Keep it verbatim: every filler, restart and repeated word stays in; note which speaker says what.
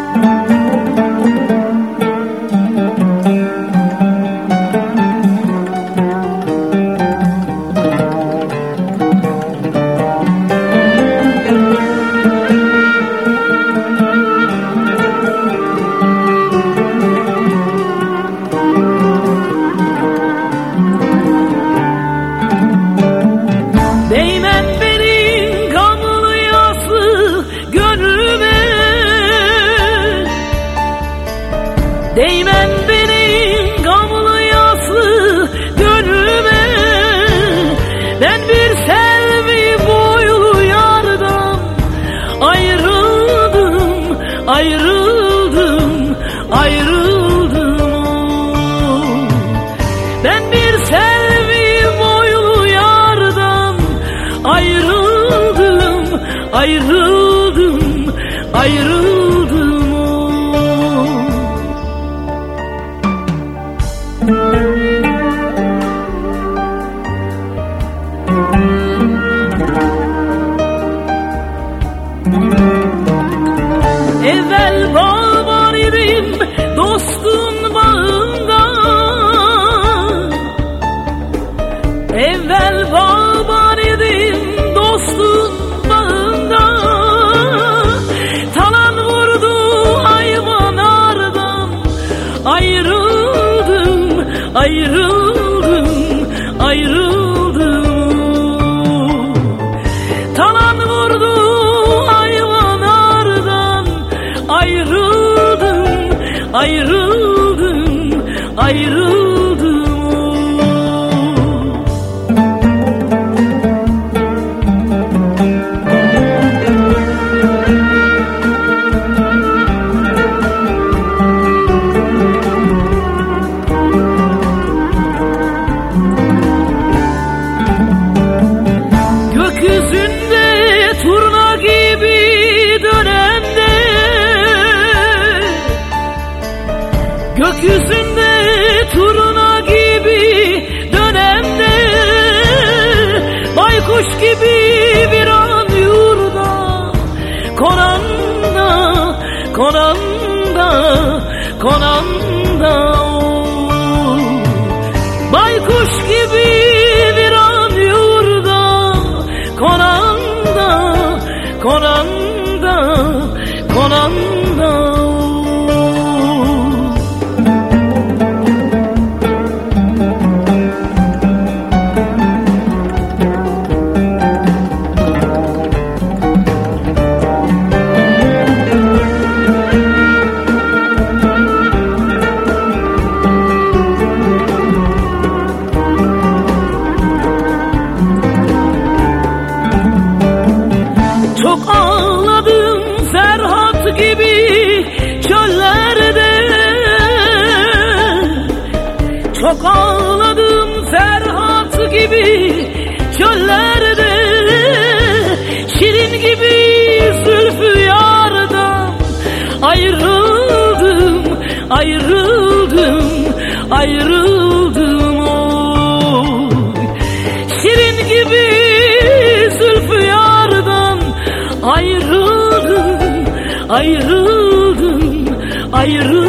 Speaker 1: Değmen benim gamlı yaslı gönlüme. Ben bir selvi boylu yardan ayrıldım, ayrıldım, ayrıldım. Ben bir selvi boylu yardan ayrıldım, ayrıldım, ayrıldım. Evvel bağ idim dostun bağında, evvel bağ idim dostun bağında. Talan vurdu hayvan ardan ayrıldım, ayrıldım, ayrıldım. Talan vurdu hayvan ardan ayrıldım, ayrıldım, ayrıldım. Gökyüzünde turna gibi dönemde, gökyüzünde turna gibi dönemde, baykuş gibi bir an yurda konanda, konanda, konanda. Baykuş gibi bir an yurda konanda, konanda, konanda. Çok ağladım Serhat gibi çöllerde, çok ağladım Serhat gibi çöllerde. Şirin gibi zülfü yardan ayrıldım, ayrıldım, ayrıldım. Oy. Şirin gibi zülfü yardan ayrıldım, ayrıldım, ayrıldım.